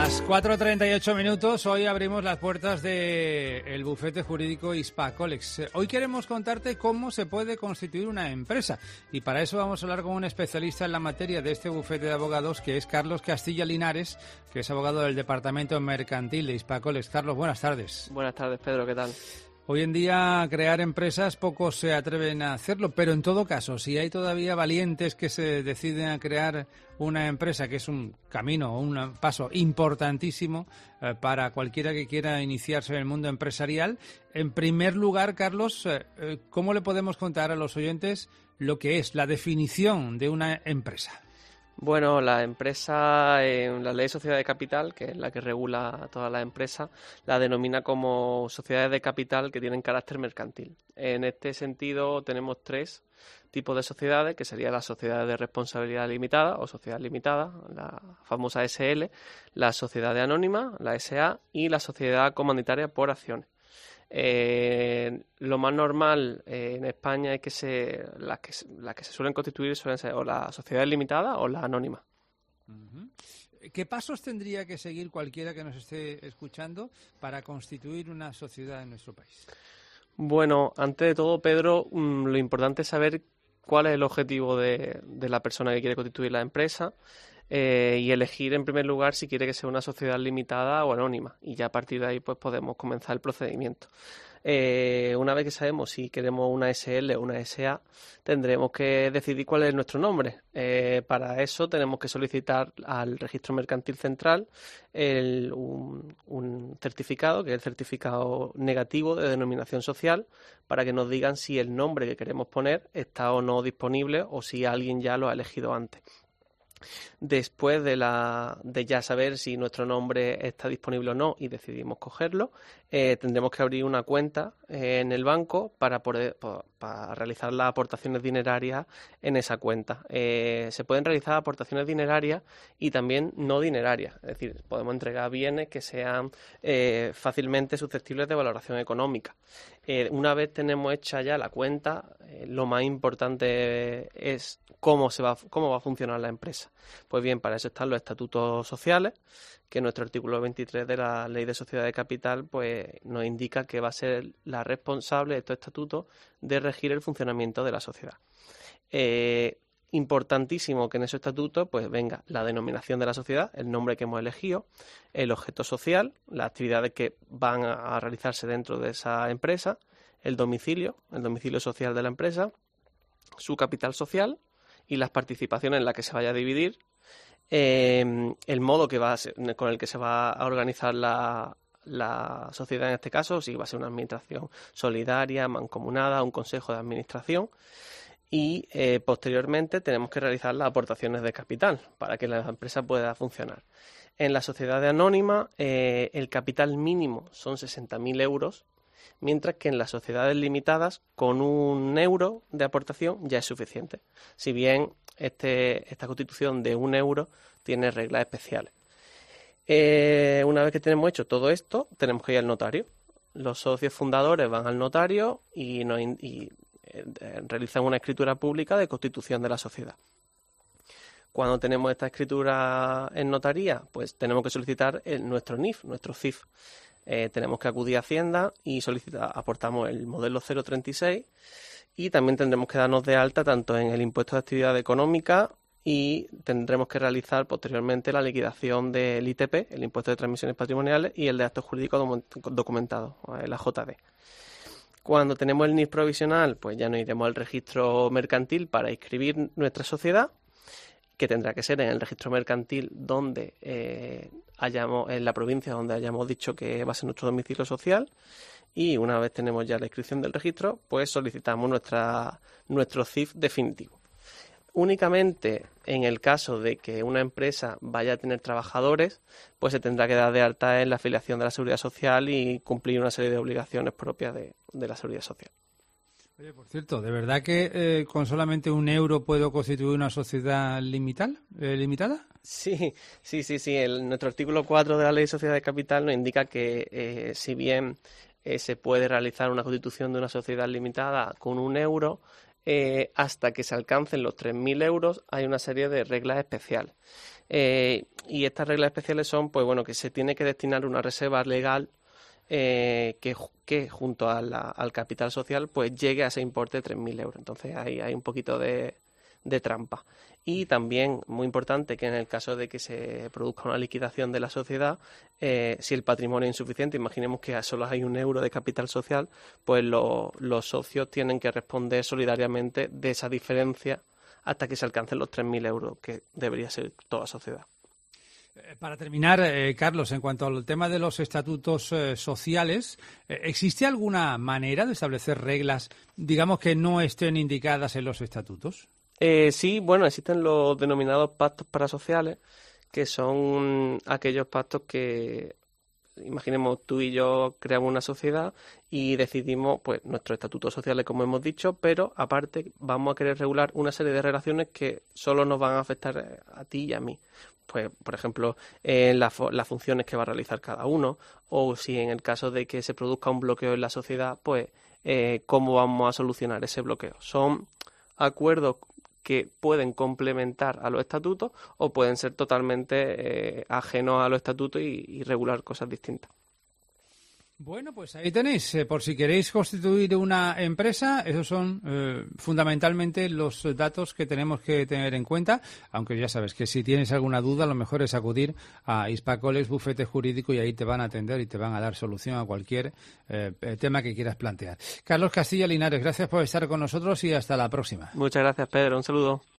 Las 4:38, hoy abrimos las puertas del bufete jurídico Hispacolex. Hoy queremos contarte cómo se puede constituir una empresa y para eso vamos a hablar con un especialista en la materia de este bufete de abogados, que es Carlos Castilla Linares, que es abogado del Departamento Mercantil de Hispacolex. Carlos, buenas tardes. Buenas tardes, Pedro, ¿qué tal? Hoy en día crear empresas pocos se atreven a hacerlo, pero en todo caso, si hay todavía valientes que se deciden a crear una empresa, que es un camino, un paso importantísimo para cualquiera que quiera iniciarse en el mundo empresarial, en primer lugar, Carlos, ¿cómo le podemos contar a los oyentes lo que es la definición de una empresa? Bueno, la empresa, en la Ley de Sociedades de Capital, que es la que regula todas las empresas, la denomina como sociedades de capital que tienen carácter mercantil. En este sentido, tenemos tres tipos de sociedades, que serían las sociedades de responsabilidad limitada o sociedad limitada, la famosa SL, la sociedad anónima, la SA, y la sociedad comanditaria por acciones. Lo más normal en España es que las que se suelen constituir suelen ser o la sociedad limitada o la anónima. Uh-huh. ¿Qué pasos tendría que seguir cualquiera que nos esté escuchando para constituir una sociedad en nuestro país? Bueno, antes de todo, Pedro, lo importante es saber cuál es el objetivo de la persona que quiere constituir la empresa. Y elegir en primer lugar si quiere que sea una sociedad limitada o anónima, y ya a partir de ahí pues podemos comenzar el procedimiento. Una vez que sabemos si queremos una SL o una SA, tendremos que decidir cuál es nuestro nombre. Para eso tenemos que solicitar al Registro Mercantil Central un certificado, que es el certificado negativo de denominación social, para que nos digan si el nombre que queremos poner está o no disponible o si alguien ya lo ha elegido antes. Después de ya saber si nuestro nombre está disponible o no y decidimos cogerlo, tendremos que abrir una cuenta en el banco para realizar las aportaciones dinerarias en esa cuenta. Se pueden realizar aportaciones dinerarias y también no dinerarias, es decir, podemos entregar bienes que sean fácilmente susceptibles de valoración económica. Una vez tenemos hecha ya la cuenta, lo más importante es cómo va a funcionar la empresa. Pues bien, para eso están los estatutos sociales, que nuestro artículo 23 de la Ley de Sociedades de Capital pues nos indica que va a ser la responsable de estos estatutos de regir el funcionamiento de la sociedad. Importantísimo que en esos estatutos pues venga la denominación de la sociedad, el nombre que hemos elegido, el objeto social, las actividades que van a realizarse dentro de esa empresa, el domicilio social de la empresa, su capital social y las participaciones en las que se vaya a dividir, el modo con el que se va a organizar la sociedad en este caso, si va a ser una administración solidaria, mancomunada, un consejo de administración, y posteriormente tenemos que realizar las aportaciones de capital para que la empresa pueda funcionar. En la sociedad anónima el capital mínimo son 60.000 euros, mientras que en las sociedades limitadas con 1 euro de aportación ya es suficiente. Si bien esta constitución de 1 euro tiene reglas especiales. Una vez que tenemos hecho todo esto, tenemos que ir al notario. Los socios fundadores van al notario y realizan una escritura pública de constitución de la sociedad. Cuando tenemos esta escritura en notaría, pues tenemos que solicitar nuestro NIF, nuestro CIF. Tenemos que acudir a Hacienda y aportamos el modelo 036 y también tendremos que darnos de alta tanto en el impuesto de actividad económica y tendremos que realizar posteriormente la liquidación del ITP, el impuesto de transmisiones patrimoniales, y el de actos jurídicos documentados, la JD. Cuando tenemos el NIF provisional, pues ya nos iremos al registro mercantil para inscribir nuestra sociedad, que tendrá que ser en el registro mercantil donde en la provincia donde hayamos dicho que va a ser nuestro domicilio social, y una vez tenemos ya la inscripción del registro, pues solicitamos nuestro CIF definitivo. Únicamente en el caso de que una empresa vaya a tener trabajadores, pues se tendrá que dar de alta en la afiliación de la Seguridad Social y cumplir una serie de obligaciones propias de la Seguridad Social. Oye, por cierto, ¿de verdad que con solamente 1 euro puedo constituir una sociedad limitada? Sí. Nuestro artículo 4 de la Ley de Sociedades de Capital nos indica que si bien se puede realizar una constitución de una sociedad limitada con 1 euro, hasta que se alcancen los 3.000 euros hay una serie de reglas especiales. Y estas reglas especiales son, pues bueno, que se tiene que destinar una reserva legal que junto al capital social pues llegue a ese importe de 3.000 euros. Entonces ahí hay un poquito de trampa. Y también, muy importante, que en el caso de que se produzca una liquidación de la sociedad, si el patrimonio es insuficiente, imaginemos que solo hay 1 euro de capital social, pues los socios tienen que responder solidariamente de esa diferencia hasta que se alcancen los 3.000 euros, que debería ser toda sociedad. Para terminar, Carlos, en cuanto al tema de los estatutos sociales, ¿existe alguna manera de establecer reglas, digamos, que no estén indicadas en los estatutos? Sí, bueno, existen los denominados pactos parasociales, que son aquellos pactos que, imaginemos, tú y yo creamos una sociedad y decidimos pues nuestros estatutos sociales, como hemos dicho, pero aparte vamos a querer regular una serie de relaciones que solo nos van a afectar a ti y a mí. Pues, por ejemplo, las funciones que va a realizar cada uno, o si en el caso de que se produzca un bloqueo en la sociedad, pues cómo vamos a solucionar ese bloqueo. Son acuerdos que pueden complementar a los estatutos o pueden ser totalmente ajenos a los estatutos y regular cosas distintas. Bueno, pues ahí tenéis. Por si queréis constituir una empresa, esos son fundamentalmente los datos que tenemos que tener en cuenta, aunque ya sabes que si tienes alguna duda, lo mejor es acudir a Hispacoles, bufete jurídico, y ahí te van a atender y te van a dar solución a cualquier tema que quieras plantear. Carlos Castilla Linares, gracias por estar con nosotros y hasta la próxima. Muchas gracias, Pedro. Un saludo.